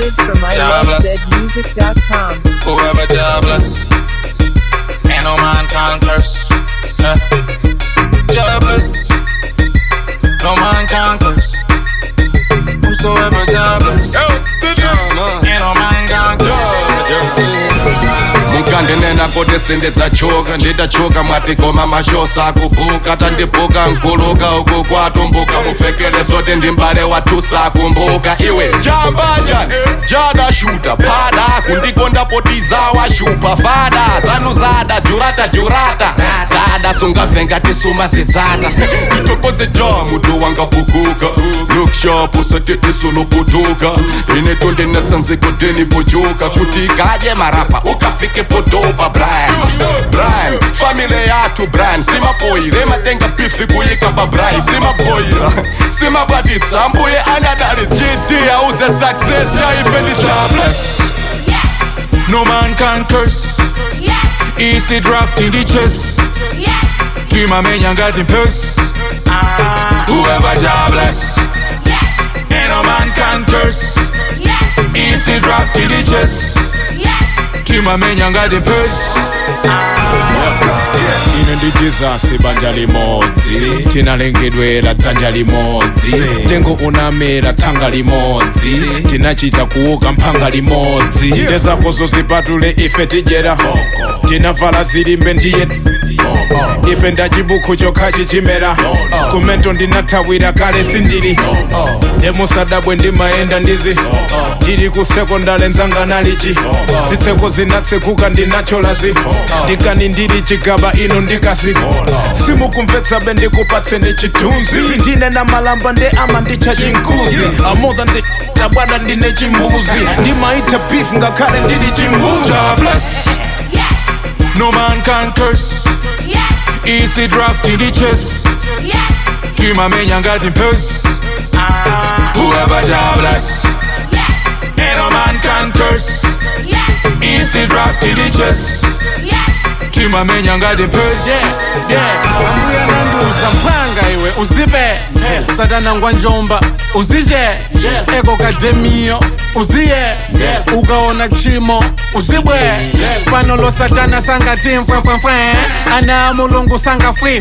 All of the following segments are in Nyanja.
Downloaded from ilovezmusic.com. Whoever jobless, ain't no man can curse. Jobless, no man can curse. Whosoever jobless, ain't no man can curse. Mukandenena kote sindidzachoka nditachoka mwatigoma mashosa akubuka tandibuka nkuluka uku kwatumbuka mufekele zote ndimbale watusa akumbuka iwe jambaja jada shuta pada kundikonda potiza washupa fada zanu zada jurata zada sungavenga tisuma zidzata itokoze ja mutu wanga pukuka lookshop usatete soloputuka ine tonde natsanziko deni pojuka kuti kaje marapa ukafike podopa Brian family yatu Brian simaboy rematenga bifi kuyika pa Brian simaboy simabaditsa mbuye anadali GD auze success yaifeli jobless. No man can curse. Easy draft in the chest. Team a man young got in purse. Whoever jobless, ain't no man can curse. Easy draft in the chest. Team a man young got in purse. Ine ndi Jesus banja limodzi tinalengedwera dzanja limodzi tengo unamera thanga limodzi tinachita kuuka mphanga limodzi inde zako zozipatule ife tijera tinavala zilimbe ndiye ife ndachibuku chokha chichimera kumento ndinathawira kale sindili ndemusadabwe ndimayenda ndizi ndili ku sekondale nzanga nalichi zitseko zinatsekuka ndinacholazi ndikani ndili chigaba ino ndikasi simukumvetsa be ndikupatseni chithunzi ndine na malamba nde ama ndicha chinkuzi amodha nde tabwada ndine chimbuzi ndimaita beef ngakhale ndili chimbuzi. Jobless, no man can curse. Easy draft in the chest. Team a man young got in purse. Whoever jobless, ain't no man can curse. Easy draft in the chest. Team a man young got in purse. Ambuya nanduza mpanga iwe uzibe Satana ngwa njomba uzije Ego kademio uziye Ugaona chimo uzibwe Panolo satana sanga tim fwe Ana mulungu sanga fwe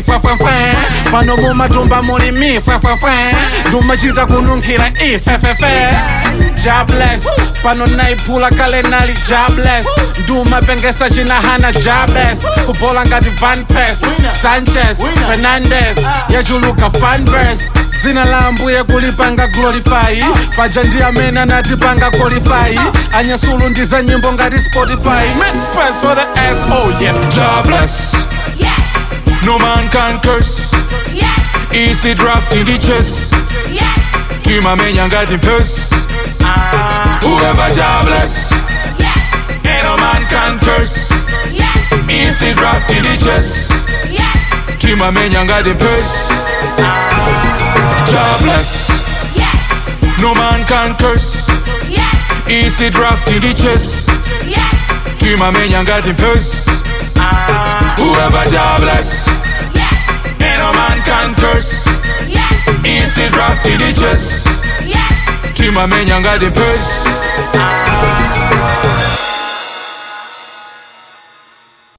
Pano mumatumba mulimi fwe Nduma chita kununkira fwe Jobless Pano naipula kale nali jobless Nduma pengesa china hana jobless Kupola ngati Van Persie Sanchez, Fernandez Yajuluka fanverse Zina la mbuye kulipanga glorify Paja ndiya mena natipanga qualify Anyasulu ndiza nyimbo ngati Spotify Make space for the S, oh yes. Jobless, no man can curse. Easy draft in the chest. Team a man young got in purse. Whoever jobless, ain't no man can curse. Easy draft in the chest. Team a man young got in purse. Jobless, no man can curse. Easy draft in the chest. Team a man young got in purse. Whoever jobless, ain't no man can curse. Easy draft in the chest. Team a man young got in purse.